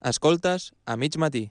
Escoltes a mig matí.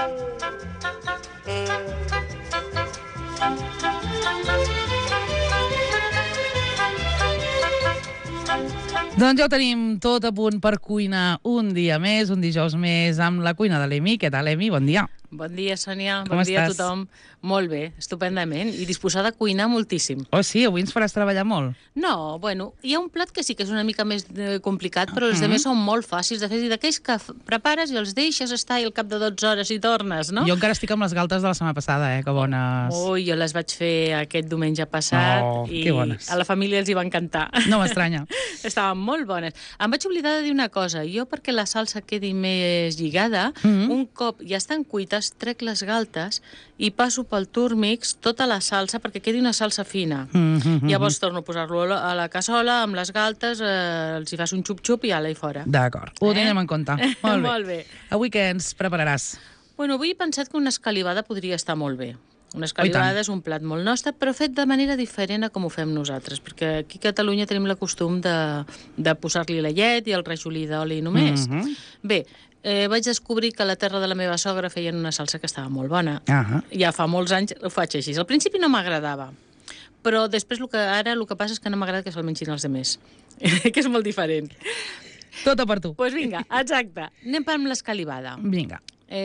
Doncs ja ho tenim tot a punt per cuinar un dia més, un dijous més, amb la cuina de l'Emi. Què tal, Emi? Bon dia. Bon dia, Sònia. Com bon dia estàs? a tothom. Molt bé, estupendament. I disposada a cuinar moltíssim. Oh, sí? Avui ens faràs treballar molt? No, bueno, hi ha un plat que sí que és una mica més complicat, però els altres són molt fàcils de fer. I d'aquells que prepares i els deixes estar i al cap de 12 hores i tornes, no? Jo encara estic amb les galtes de la setmana passada, que bones. Ui, jo les vaig fer aquest diumenge passat i que bones. a la família els hi va encantar. No m'estranya. Estaven molt bones. Em vaig oblidar de dir una cosa. Jo, perquè la salsa quedi més lligada, un cop ja estan cuites, trec les galtes i passo pel turmix tota la salsa perquè quedi una salsa fina. Llavors torno a posar-lo a la cassola amb les galtes, els hi fas un xup-xup i ala i fora. D'acord, ho tindrem en compte. Molt bé. Molt bé. Avui què ens prepararàs? Bueno, avui he pensat que una escalivada podria estar molt bé. Una escalivada és un plat molt nostre, però fet de manera diferent a com ho fem nosaltres, perquè aquí a Catalunya tenim la costum de posar-li la llet i el rajolí d'oli només. Bé, vaig descobrir que a la terra de la meva sogra feien una salsa que estava molt bona. Ja fa molts anys ho faig així. Al principi no m'agradava, però després ara el que passa és que no m'agrada que se'l mengin els altres, que és molt diferent. Tot a per tu. Doncs pues vinga, exacte. Anem amb l'escalivada. Vinga.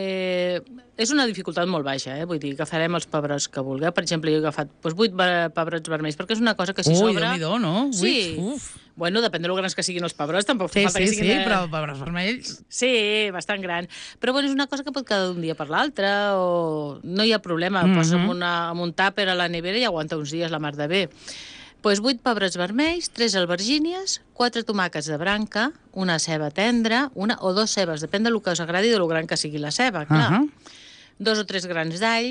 És una dificultat molt baixa, vull dir, agafarem els pebrots que vulgueu. Per exemple, jo he agafat 8 pebrots vermells, perquè és una cosa que si Ui, sobra... Déu-n'hi-do, no? Sí. Uf. Bueno, depèn de lo grans que siguin els pebrots, tampoc Sí, fa falta que sí, siguin... però pebrots vermells... Sí, bastant gran. Però bueno, és una cosa que pot quedar d'un dia per l'altre, o no hi ha problema. Poses amb un tàper a la nevera i aguanta uns dies la mar de bé. Doncs 8 pebrots vermells, 3 albergínies, 4 tomàquets de branca, una ceba tendra, una o 2 cebes, depèn del que us agradi i del gran que sigui la ceba, clar. 2 o 3 grans d'all,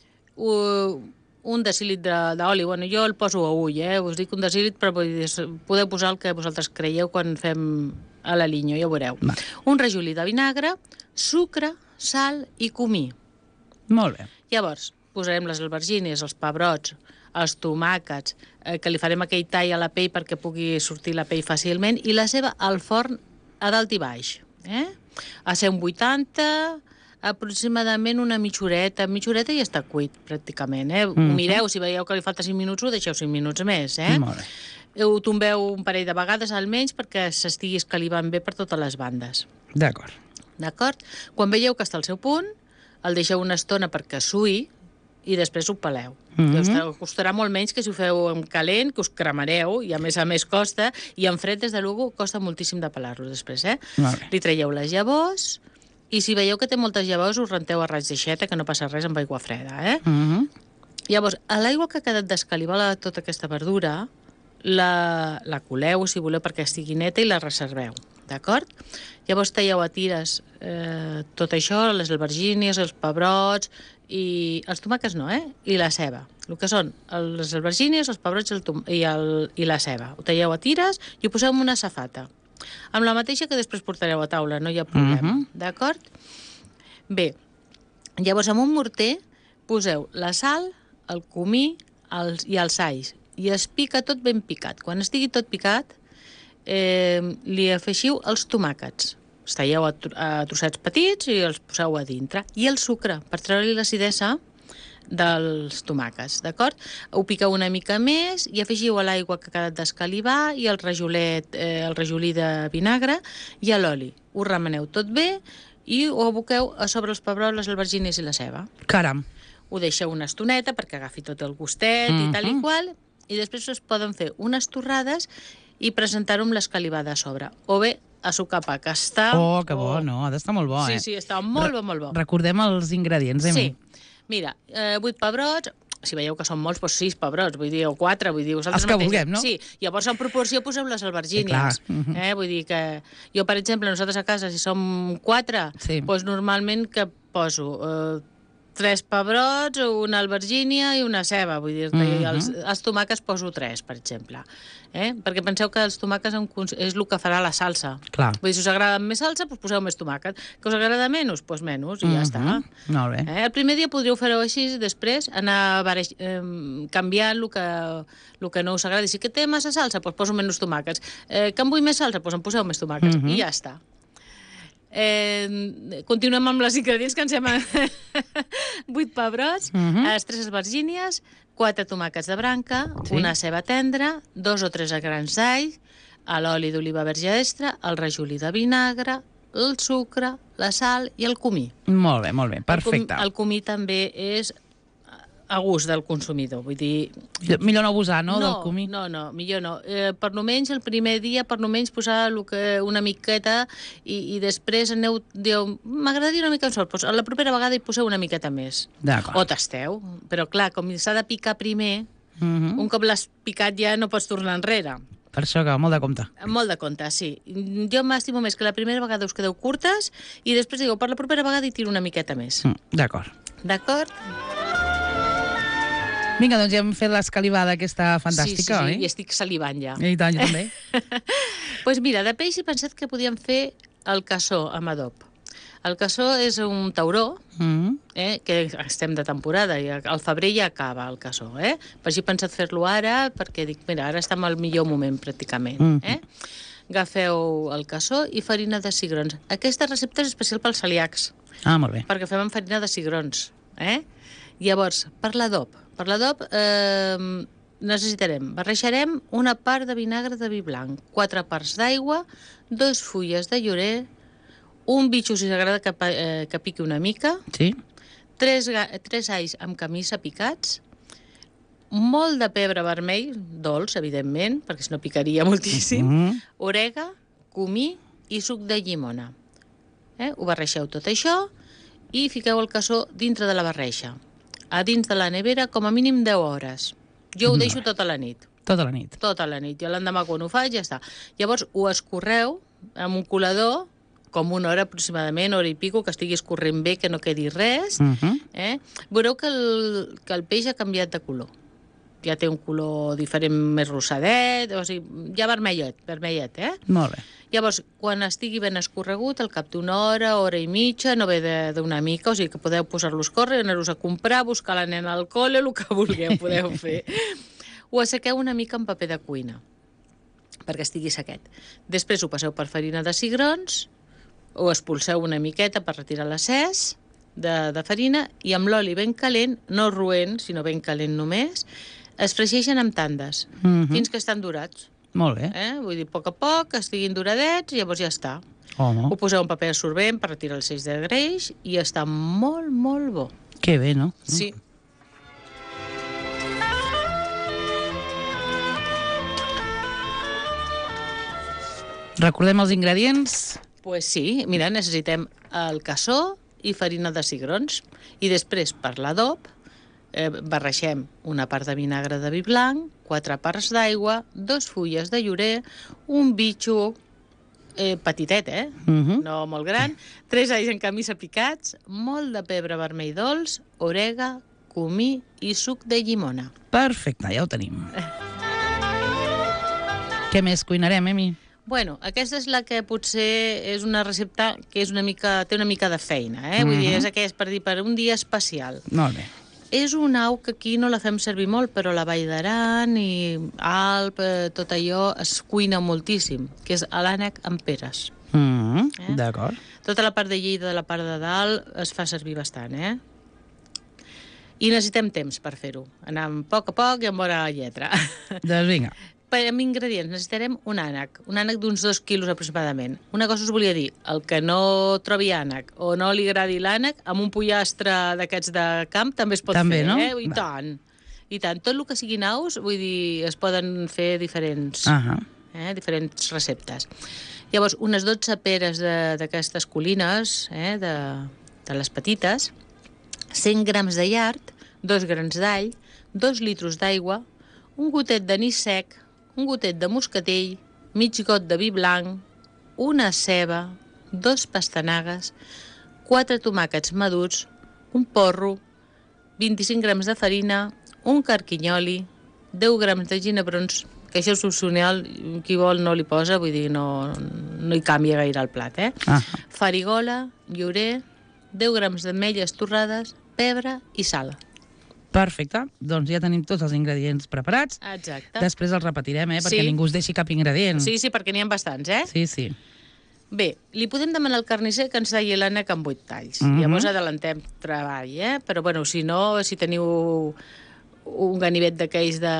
un decílitre d'oli. Bueno, jo el poso a ull, us dic un decílitre, però podeu posar el que vosaltres creieu quan fem a l'aliño, ja ho veureu. Un rajolí de vinagre, sucre, sal i comí. Molt bé. Llavors, posarem les albergínies, els pebrots, els tomàquets, que li farem aquell tall a la pell perquè pugui sortir la pell fàcilment, i la ceba al forn a dalt i baix. A 180, aproximadament una mitja horeta i està cuit, pràcticament. Ho mireu, si veieu que li falta 5 minuts, ho deixeu 5 minuts més. Molt bé. Ho tombeu un parell de vegades almenys perquè s'estigui escalivant bé per totes les bandes. D'acord. D'acord? Quan veieu que està al seu punt, el deixeu una estona perquè suï i després ho peleu. Us costarà molt menys que si ho feu en calent, que us cremareu, i a més costa, i en fred, des de luego, costa moltíssim de pelar-los després, Molt bé. Li traieu les llavors, i si veieu que té moltes llavors, us renteu a raig d'aixeta, que no passa res amb aigua freda, Llavors, a l'aigua que ha quedat d'escalivar tota aquesta verdura, la coleu, si voleu, perquè estigui neta, i la reserveu, d'acord? Llavors talleu a tires tot això, les albergínies, els pebrots, i els tomàquets no, i la ceba. El que són les albergínies, els pebrots i la ceba. Ho talleu a tires i ho poseu en una safata. Amb la mateixa que després portareu a taula, no hi ha problema. D'acord? Bé, llavors amb un morter poseu la sal, el comí i els alls. I es pica tot ben picat. Quan estigui tot picat, li afegiu els tomàquets. Els talleu a trossets petits i els poseu a dintre. I el sucre, per treure-li l'acidesa dels tomàquets, d'acord? Ho piqueu una mica més i afegiu a l'aigua que ha quedat d'escalivar i el rajolí de vinagre i a l'oli. Ho remeneu tot bé i ho aboqueu a sobre els pebrots, les albergínies i la ceba. Caram. Ho deixeu una estoneta perquè agafi tot el gustet i tal i qual, i després es poden fer unes torrades i presentar-ho amb l'escalivada a sobre. O bé, a sucar pa, que està... Oh, que bo, no? Ha d'estar molt bo, Sí, està molt bo, molt bo. Recordem els ingredients, Sí. Mira, 8 pebrots, si veieu que són molts, doncs 6 pebrots, vull dir, o 4, vull dir... Els que vulguem, no? Sí, llavors en proporció poseu les albergínies. Vull dir que... Jo, per exemple, nosaltres a casa, si som 4, doncs normalment que poso 3 pebrots, una albergínia i una ceba, vull dir, els tomàquets poso 3, per exemple. Perquè penseu que els tomàquets és el que farà la salsa. Clar. Vull dir, si us agrada més salsa, doncs poseu més tomàquet. Que us agrada menys, doncs menys, i ja està. Molt bé. El primer dia podríeu fer-ho així, després anar canviant el que no us agradi. Si que té massa salsa, doncs poso menys tomàquets. Que em vull més salsa, doncs em poseu més tomàquets. I ja està. Continuem amb les ingredients, que ens semblen 8 pebrots, 3 albergínies, 4 tomàquets de branca, una ceba tendra, 2 o 3 grans d'all, l'oli d'oliva verge extra, el rajolí de vinagre, el sucre, la sal i el comí. Molt bé, perfecte. El comí també és a gust del consumidor, vull dir... Millor no abusar, no, del comí? No, millor no. Per almenys el primer dia, per almenys posar una miqueta i després dieu, m'agradaria una mica en sort, doncs la propera vegada hi poseu una miqueta més. D'acord. O tasteu. Però clar, com s'ha de picar primer, un cop l'has picat ja no pots tornar enrere. Per això que molt de compte. Molt de compte, sí. Jo m'estimo més que la primera vegada us quedeu curtes i després digueu, per la propera vegada hi tiro una miqueta més. D'acord. D'acord? Vinga, doncs ja hem fet l'escalivada aquesta fantàstica, oi? Sí, i estic salivant ja. I tant, jo també. Doncs mira, de peix he pensat que podíem fer el cassó amb adob. El cassó és un tauró, que estem de temporada, i al febrer ja acaba el cassó. Per això he pensat fer-lo ara, perquè dic, mira, ara està en el millor moment, pràcticament. Agafeu el cassó i farina de cigrons. Aquesta recepta és especial pels celíacs. Ah, molt bé. Perquè fem amb farina de cigrons. Llavors, per l'adob. Per l'adob barrejarem una part de vinagre de vi blanc, 4 parts d'aigua, 2 fulles de llorer, un bitxo, si s'agrada que piqui una mica, 3 alls amb camisa picats, molt de pebre vermell, dolç, evidentment, perquè si no picaria moltíssim, orega, comí i suc de llimona. Ho barregeu tot això i fiqueu el cassó dintre de la barreja. A dins de la nevera com a mínim 10 hores. Jo ho deixo tota la nit. Tota la nit. Tota la nit. Jo l'endemà quan ho faig ja està. Llavors ho escorreu amb un colador com una hora aproximadament, hora i pico, que estigui escorrent bé, que no quedi res. Veureu que el peix ha canviat de color. Ja té un color diferent, més rosadet, o sigui, ja vermellet. Molt bé. Llavors, quan estigui ben escorregut, al cap d'una hora, hora i mitja, no ve d'una mica, o sigui que podeu posar-lo a escórrer, anar-vos a comprar, buscar la nena al col·le, el que vulgueu, podeu fer. Ho assequeu una mica amb paper de cuina, perquè estigui sequet. Després ho passeu per farina de cigrons, ho expulseu una miqueta per retirar l'excés de farina i amb l'oli ben calent, no roent, sinó ben calent només, es fregeixen amb tandes, fins que estan dorats. Molt bé. Vull dir, a poc, que estiguin doradets, i llavors ja està. Ho poseu en paper absorbent per retirar el excés de greix i està molt, molt bo. Que bé, no? Sí. Recordem els ingredients? Pues sí, mira, necessitem el cassó i farina de cigrons. I després, per l'adob, barregem una part de vinagre de vi blanc, 4 parts d'aigua, 2 fulles de llorer, un bitxo petitet, no molt gran, 3 alls en camisa picats, molt de pebre vermell dolç, orega, comí i suc de llimona. Perfecte, ja ho tenim. Què més cuinarem, Emi? Bueno, aquesta és la que potser és una recepta que és té una mica de feina, Vull dir, és aquesta per un dia especial. Molt bé. És una au que aquí no la fem servir molt, però la Vall d'Aran i Alp, tot allò, es cuina moltíssim, que és l'ànec amb peres. D'acord. Tota la part de Lleida, de la part de dalt, es fa servir bastant, I necessitem temps per fer-ho. Anar a poc i amb bona lletra. Doncs vinga. Amb ingredients necessitarem un ànec d'uns 2 quilos aproximadament. Una cosa us volia dir, el que no trobi ànec o no li agradi l'ànec, amb un pollastre d'aquests de camp també es pot fer, no? I tant. I tant. Tot el que siguin aus, vull dir, es poden fer diferents receptes. Llavors, unes 12 peres d'aquestes colines, de les petites, 100 grams de llard, 2 grans d'all, 2 litros d'aigua, un gotet d'anís sec, un gotet de moscatell, mig got de vi blanc, una ceba, 2 pastanagues, 4 tomàquets madurs, un porro, 25 grams de farina, un carquinyoli, 10 grams de ginebrons, que això és opcional, qui vol no li posa, vull dir, no hi canvia gaire el plat, Farigola, llorer, 10 grams d'ametlles torrades, pebre i sal. Perfecte, doncs ja tenim tots els ingredients preparats. Exacte. Després els repetirem, perquè ningú es deixi cap ingredient. Sí, perquè n'hi ha bastants, Sí. Bé, li podem demanar al carnisser que ens talli l'ànec amb 8 talls. Llavors adelantem treball, Però, bueno, si no, si teniu un ganivet d'aquells de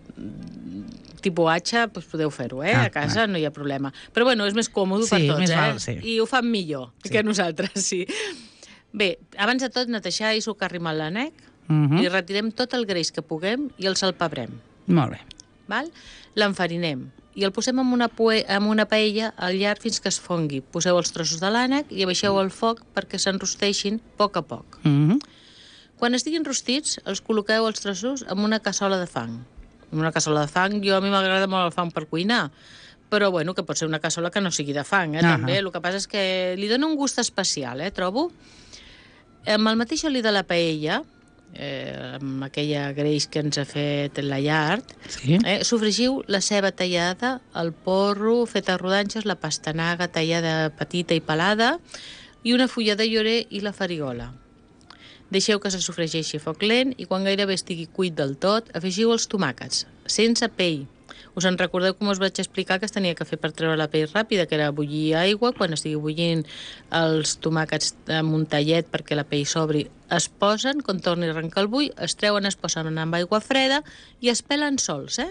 tipus H, doncs podeu fer-ho, a casa no hi ha problema. Però, bueno, és més còmode per tots, més val, sí. I ho fan millor que nosaltres, sí. Bé, abans de tot, netejar i socarrimar l'ànec, li retirem tot el greix que puguem i el salpebrem. Molt bé. Val? L'enfarinem i el posem en una paella al llarg fins que es fongui. Poseu els trossos de l'ànec i abaixeu el foc perquè s'enrosteixin a poc a poc. Quan estiguin rostits, els col·loqueu els trossos en una cassola de fang. En una cassola de fang, a mi m'agrada molt el fang per cuinar, però bueno, que pot ser una cassola que no sigui de fang, també. El que passa és que li dona un gust especial, trobo. Amb el mateix oli de la paella, amb aquella greix que ens ha fet la llar, sofregiu la ceba tallada, el porro fet a rodanxes, la pastanaga tallada petita i pelada, i una fulla de llorer i la farigola. Deixeu que se sofregeixi a foc lent i quan gairebé estigui cuit del tot, afegiu els tomàquets, sense pell. Us en recordeu com us vaig explicar que es tenia que fer per treure la pell ràpida, que era bullir aigua, quan estigui bullint els tomàquets amb un tallet perquè la pell s'obri, es posen, quan torni a arrencar el bull, es treuen, es posen amb aigua freda i es pelen sols,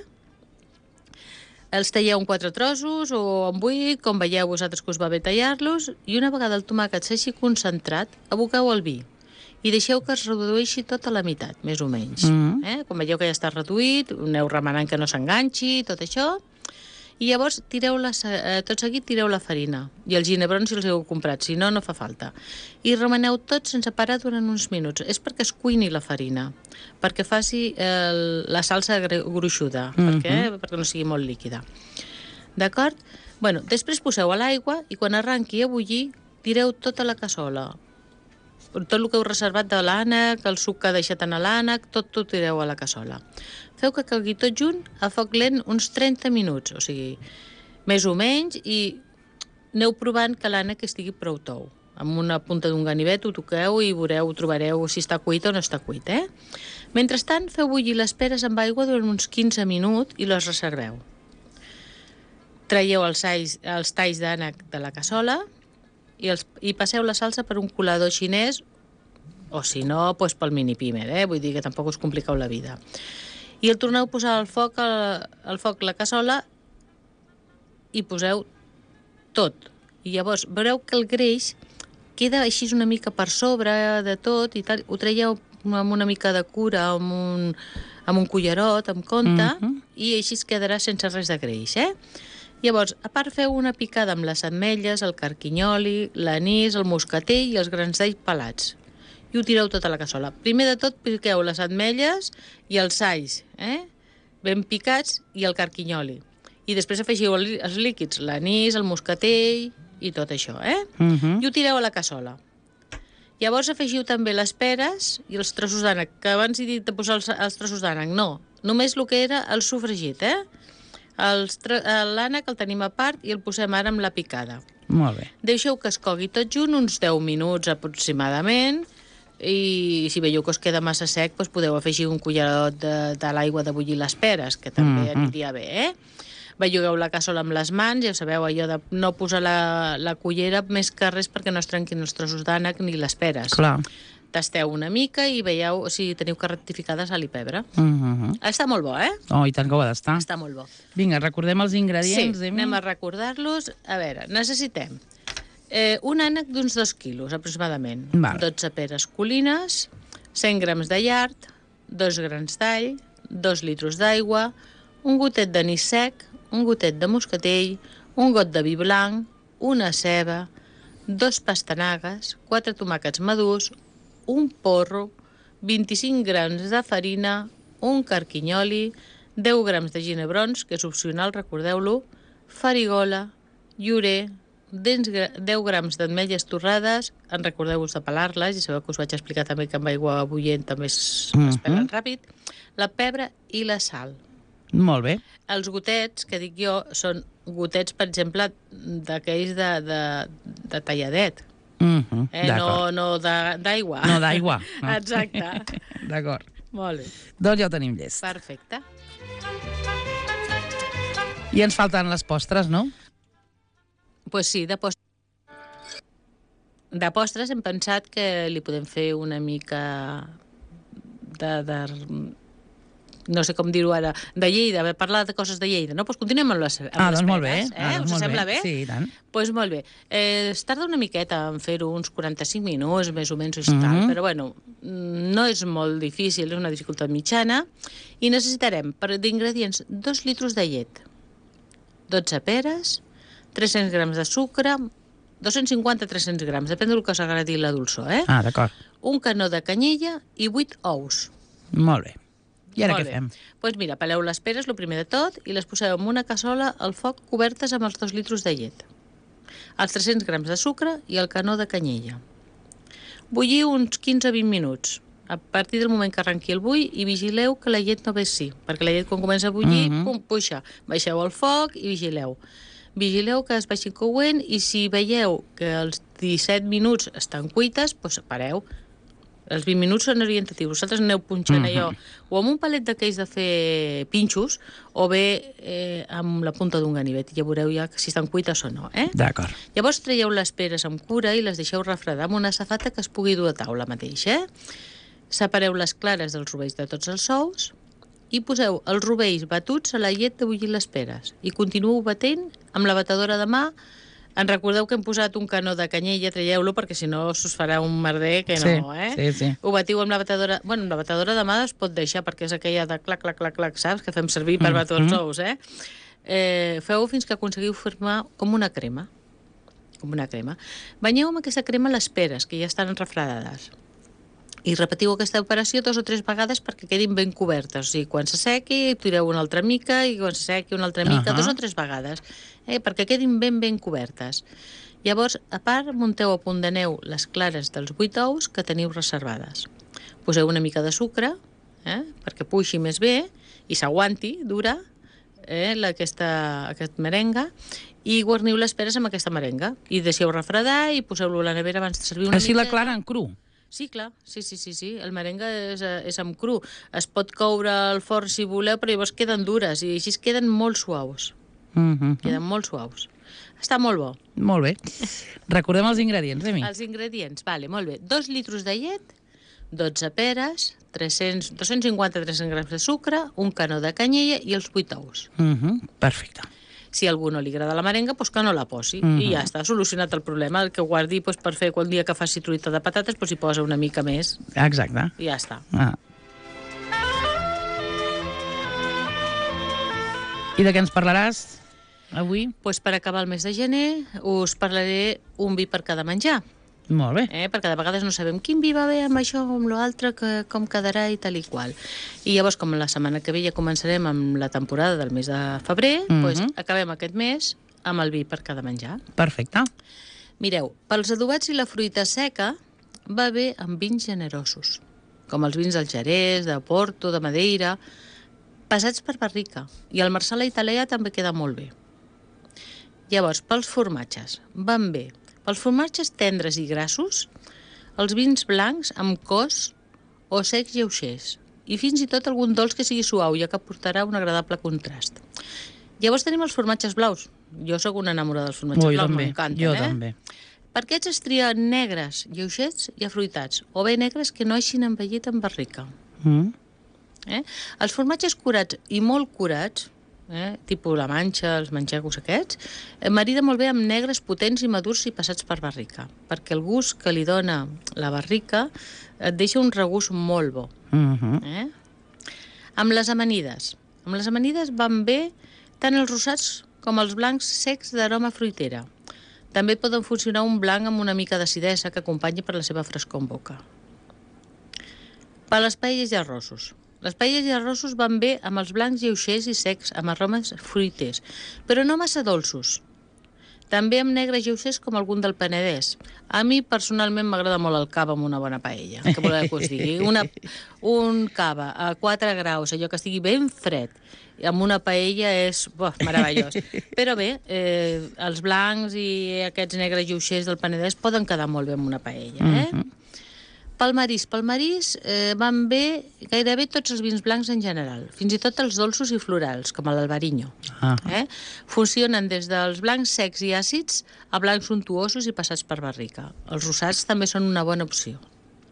Els talleu en 4 trossos o en 8, com veieu vosaltres que us va bé tallar-los, i una vegada el tomàquet s'hagi concentrat, aboqueu el vi i deixeu que es redueixi tot a la meitat, més o menys. Quan veieu que ja està reduït, aneu remenant que no s'enganxi, tot això, i llavors tot seguit tireu la farina i els ginebrons si els heu comprat, si no, no fa falta. I remeneu tot sense parar durant uns minuts. És perquè es cuini la farina, perquè faci la salsa gruixuda, perquè no sigui molt líquida. D'acord? Bueno, després poseu a l'aigua i quan arrenqui a bullir, tireu tota la cassola. Tot el que heu reservat de l'ànec, el suc que ha deixat en l'ànec, tot ho tireu a la cassola. Feu que calgui tot junt a foc lent uns 30 minuts, o sigui, més o menys, i aneu provant que l'ànec estigui prou tou. Amb una punta d'un ganivet ho toqueu i trobareu si està cuit o no està cuit, Mentrestant, feu bullir les peres amb aigua durant uns 15 minuts i les reserveu. Traieu els talls d'ànec de la cassola i passeu la salsa per un colador xinès o, si no, pel mini pimer, vull dir que tampoc us compliqueu la vida. I el torneu a posar al foc la cassola i poseu tot. I llavors veureu que el greix queda així una mica per sobre de tot i tal. Ho traieu amb una mica de cura, amb un cullerot, amb compte, i així es quedarà sense res de greix, Llavors, a part feu una picada amb les ametlles, el carquinyoli, l'anís, el moscatell i els grans d'all pelats. I ho tireu tot a la cassola. Primer de tot piqueu les ametlles i els alls, ben picats, i el carquinyoli. I després afegiu els líquids, l'anís, el moscatell i tot això, I ho tireu a la cassola. Llavors afegiu també les peres i els trossos d'ànec, que abans he dit de posar els trossos d'ànec. No, només el que era el sofregit, L'ànec el tenim a part i el posem ara amb la picada. Molt bé. Deixeu que es cogui tot junt, uns 10 minuts aproximadament, i si veieu que us queda massa sec, doncs podeu afegir un cullerot de l'aigua de bullir les peres, que també aniria bé, Bellugueu la cassola amb les mans, ja sabeu, allò de no posar la cullera més que res perquè no es trenquin els trossos d'ànec ni les peres. Clar. Tasteu una mica i veieu si teniu que rectificar de sal i pebre. Està molt bo, Oh, i tant que ho ha d'estar. Està molt bo. Vinga, recordem els ingredients. Sí, anem a recordar-los. A veure, necessitem un ànec d'uns 2 quilos, aproximadament. 12 peres colines, 100 grams de llard, 2 grans d'all, 2 litres d'aigua, un gotet d'anís sec, un gotet de moscatell, un got de vi blanc, una ceba, 2 pastanagues, 4 tomàquets madurs, un porro, 25 grams de farina, un carquinyoli, 10 grams de ginebrons, que és opcional, recordeu-lo, farigola, llorer, 10 grams d'ametlles torrades, en recordeu-vos de pelar-les, i sabeu que us vaig explicar també que amb aigua bullent també es pelen ràpid, la pebre i la sal. Molt bé. Els gotets, que dic jo, són gotets, per exemple, d'aquells de talladet. No d'aigua. No d'aigua. Exacte. D'acord. Molt bé. Doncs ja ho tenim llest. Perfecte. I ens falten les postres, no? Pues sí, de postres. de postres hem pensat que li podem fer una mica de no sé com dir-ho ara, de Lleida, haver parlat de coses de Lleida, no? Doncs continuem amb les peres. Doncs molt bé. Us sembla bé? Sí, i tant. Doncs molt bé. Es tarda una miqueta en fer-ho, uns 45 minuts, més o menys, i tal, però bueno, no és molt difícil, és una dificultat mitjana, i necessitarem d'ingredients 2 litres de llet, 12 peres, 300 grams de sucre, 250-300 grams, depèn del que us agradi la dolçor, D'acord. un canó de canyella i 8 ous. Molt bé. I ara Molt què bé. fem? Doncs mira, peleu les peres, el primer de tot, i les poseu en una cassola al foc cobertes amb els 2 litres de llet, els 300 grams de sucre i el canó de canyella. Bullir uns 15-20 minuts. A partir del moment que arrenqui el bull, i vigileu que la llet no vessi, perquè la llet quan comença a bullir, pum, puixa. Baixeu el foc i vigileu. Vigileu que es vagi coent, i si veieu que els 17 minuts estan cuites, doncs pareu. Els 20 minuts són orientatius. Vosaltres aneu punxant allò, o amb un palet d'aquells de fer pinxos, o bé amb la punta d'un ganivet, i ja veureu ja si estan cuites o no. D'acord. Llavors traieu les peres amb cura i les deixeu refredar amb una safata que es pugui dur a taula mateix. Separeu les clares dels rovells de tots els ous i poseu els rovells batuts a la llet de bullir les peres i continueu batent amb la batedora de mà. En recordeu que hem posat un canó de canyella, traieu-lo perquè si no us farà un merder que no, Sí. Ho batiu amb la batedora... Bueno, amb la batedora de mà es pot deixar perquè és aquella de clac, clac, clac, clac, saps? Que fem servir per batir els ous, Feu-ho fins que aconseguiu formar com una crema. Com una crema. Banyeu amb aquesta crema les peres, que ja estan refredades. I repetiu aquesta operació 2 o 3 vegades perquè quedin ben cobertes. O sigui, quan s'assequi, tireu una altra mica, i quan s'assequi una altra mica, 2 o 3 vegades, perquè quedin ben cobertes. Llavors, a part, munteu a punt de neu les clares dels 8 ous que teniu reservades. Poseu una mica de sucre, perquè puixi més bé i s'aguanti, dura, aquest merenga, i guarniu les peres amb aquesta merenga. I deixeu refredar i poseu-lo a la nevera abans de servir una Així mica. la clara en cru? Sí, clar, sí. El merenga és amb cru. Es pot coure al forn si voleu, però llavors queden dures i així queden molt suaus. Queden molt suaus. Està molt bo. Molt bé. Recordem els ingredients, Emi. Els ingredients, molt bé. 2 litres de llet, 12 peres, 250-300 grams de sucre, un canó de canyella i els 8 ous. Perfecte. Si a algú no li agrada la merenga, doncs que no la posi. I ja està, solucionat el problema. El que guardi per fer quan dia que faci truita de patates, hi posa una mica més. Exacte. I ja està. I de què ens parlaràs avui? Doncs per acabar el mes de gener us parlaré un vi per cada menjar. Molt bé. Perquè de vegades no sabem quin vi va bé amb això o amb l'altre, com quedarà i tal i qual. I llavors, com la setmana que ve ja començarem amb la temporada del mes de febrer, doncs acabem aquest mes amb el vi per cada menjar. Perfecte. Mireu, pels adobats i la fruita seca va bé amb vins generosos, com els vins del Jerez, de Porto, de Madeira, passats per barrica. I el Marsala italià també queda molt bé. Llavors, pels formatges, van bé. Pels formatges tendres i grassos, els vins blancs amb cos o secs lleugers, i fins i tot algun dolç que sigui suau, ja que aportarà un agradable contrast. Llavors tenim els formatges blaus. Jo sóc una enamorada dels formatges blaus, m'encanten. Jo també. Per aquests es trien negres, lleugers i afruitats, o bé negres que no hagin envellit en barrica. Els formatges curats i molt curats, tipus la manxa, els manxegos aquests, marida molt bé amb negres potents i madurs i passats per barrica, perquè el gust que li dona la barrica et deixa un regust molt bo. Amb les amanides. Amb les amanides van bé tant els rosats com els blancs secs d'aroma fruitera. També poden funcionar un blanc amb una mica d'acidesa que acompanyi per la seva frescor en boca. Per les paelles i arrossos. Les paelles i arrossos van bé amb els blancs lleugers i secs, amb aromes fruiters, però no massa dolços. També amb negres lleugers com algun del Penedès. A mi, personalment, m'agrada molt el cava amb una bona paella. Què voleu que us digui? Un cava a 4 graus, allò que estigui ben fred, amb una paella és meravellós. Però bé, els blancs i aquests negres lleugers del Penedès poden quedar molt bé amb una paella. Palmarís van bé gairebé tots els vins blancs en general, fins i tot els dolços i florals, com l'Albariño. Funcionen des dels blancs secs i àcids a blancs untuosos i passats per barrica. Els rosats també són una bona opció.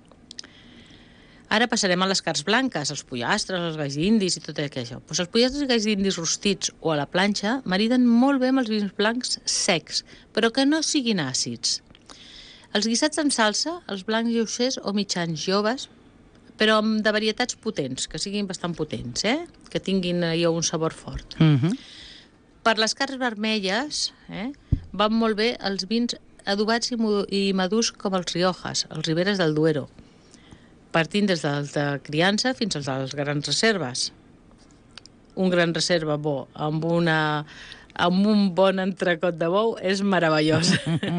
Ara passarem a les carns blanques, els pollastres, els galls d'indis i tot això. Pues els pollastres i galls d'indis rostits o a la planxa mariden molt bé amb els vins blancs secs, però que no siguin àcids. Els guisats en salsa, els blancs lleugers o mitjans joves, però de varietats potents, que siguin bastant potents, que tinguin un sabor fort. Per les carns vermelles van molt bé els vins adobats i madurs com els Riojas, els Riberes del Duero, partint des dels de criança fins als de les grans reserves. Un gran reserva bo amb un bon entrecot de bou és meravellós.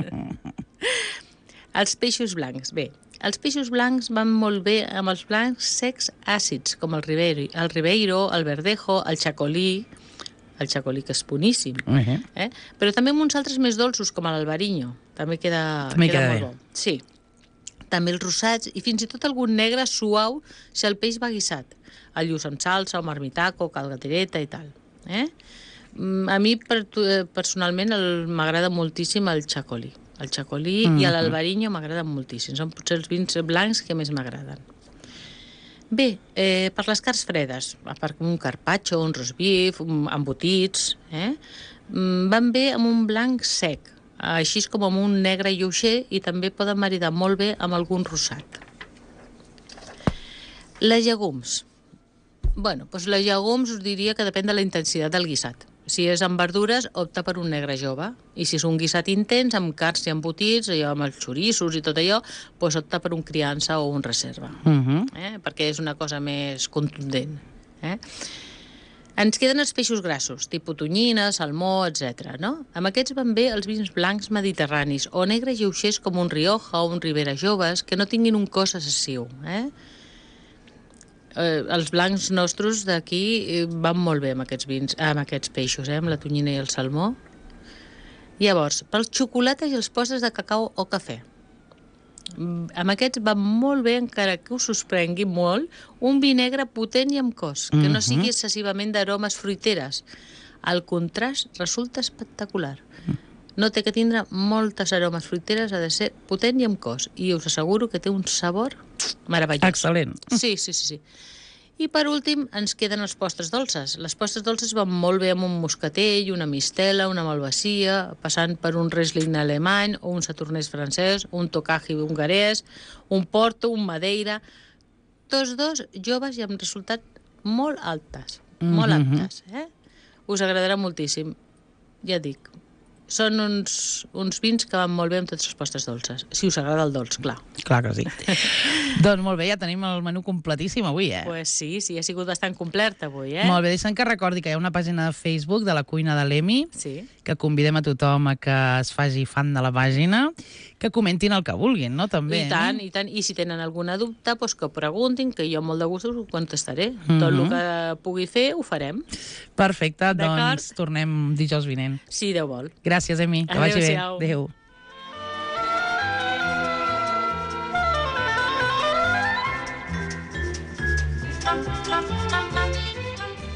Els peixos blancs. Bé, els peixos blancs van molt bé amb els blancs secs àcids, com el Ribeiro, el Verdejo, el Chacolí que és boníssim. Però també amb uns altres més dolços, com l'Albariño. També queda molt bo. Sí. També els rosats i fins i tot algun negre suau si el peix va guisat. El lluç amb salsa, o marmitaco, calgatereta i tal. A mi, personalment, m'agrada moltíssim el Chacolí. El Chacolí i l'Albariño m'agraden moltíssim. Són potser els vins blancs que més m'agraden. Bé, per les carns fredes, a part un carpaccio, un roast beef, embotits, van bé amb un blanc sec, així com amb un negre lleuger i també poden maridar molt bé amb algun rosat. Les llegums. Bueno, doncs les llegums us diria que depèn de la intensitat del guisat. Si és amb verdures, opta per un negre jove. I si és un guisat intens, amb carns i embotits, amb els xorissos i tot allò, doncs opta per un criança o un reserva. Perquè és una cosa més contundent. Ens queden els peixos grassos, tipus tonyina, salmó, etc. Amb aquests van bé els vins blancs mediterranis o negres lleugers com un Rioja o un Ribera joves que no tinguin un cos excessiu. Els blancs nostres d'aquí van molt bé amb aquests vins, amb aquests peixos, amb la tonyina i el salmó. Llavors, pels xocolates i els postres de cacau o cafè. Amb aquests van molt bé, encara que us sorprengui molt, un vi negre potent i amb cos, que no sigui excessivament d'aromes fruiteres. El contrast resulta espectacular. No té que tindre moltes aromes fruiteres, ha de ser potent i amb cos. I us asseguro que té un sabor meravellós. Excel·lent. Sí. I per últim ens queden els postres dolces. Les postres dolces van molt bé amb un moscatell, una mistela, una malvasia, passant per un Riesling alemany o un Saturnès francès, un Tokaji hongarès, un Porto, un Madeira. Tots dos joves i amb resultat molt altes. Molt aptes. Us agradarà moltíssim. Ja dic, són uns vins que van molt bé amb tots els postres dolces. Si us agrada el dolç, clar. Clar que sí. Doncs molt bé, ja tenim el menú completíssim avui, Pues sí, ha sigut bastant complert avui, Molt bé, deixa'm que recordi que hi ha una pàgina de Facebook de la cuina de l'Emi, que convidem a tothom a que es faci fan de la pàgina, que comentin el que vulguin, no? També. I tant. I si tenen alguna dubte, doncs que preguntin, que jo molt de gust us ho contestaré. Tot el que pugui fer, ho farem. Perfecte, doncs tornem dijous vinent. Si Déu vol. Gràcies, Emi. Que vagi bé. Adéu.